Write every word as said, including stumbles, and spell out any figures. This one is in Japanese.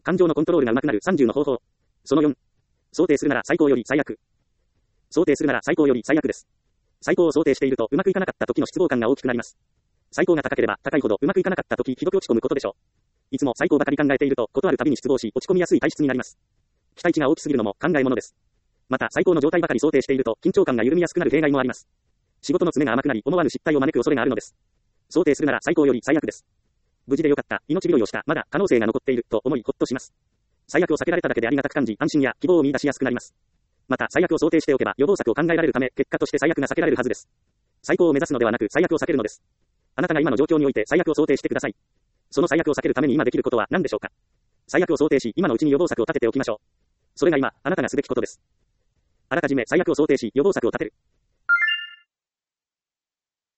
感情のコントロールが上手くなるさんじゅうの方法。そのよん。想定するなら最高より最悪。想定するなら最高より最悪です。最高を想定しているとうまくいかなかった時の失望感が大きくなります。最高が高ければ高いほどうまくいかなかった時ひどく落ち込むことでしょう。いつも最高ばかり考えていると断るたびに失望し落ち込みやすい体質になります。期待値が大きすぎるのも考えものです。また最高の状態ばかり想定していると緊張感が緩みやすくなる弊害もあります。仕事の詰めが甘くなり思わぬ失態を招く恐れがあるのです。想定するなら最高より最悪です。無事でよかった、命拾いをした、まだ可能性が残っていると思いほっとします。最悪を避けられただけでありがたく感じ安心や希望を見出しやすくなります。また最悪を想定しておけば予防策を考えられるため結果として最悪が避けられるはずです。最高を目指すのではなく最悪を避けるのです。あなたが今の状況において最悪を想定してください。その最悪を避けるために今できることは何でしょうか。最悪を想定し今のうちに予防策を立てておきましょう。それが今あなたがすべきことです。あらかじめ最悪を想定し予防策を立てる。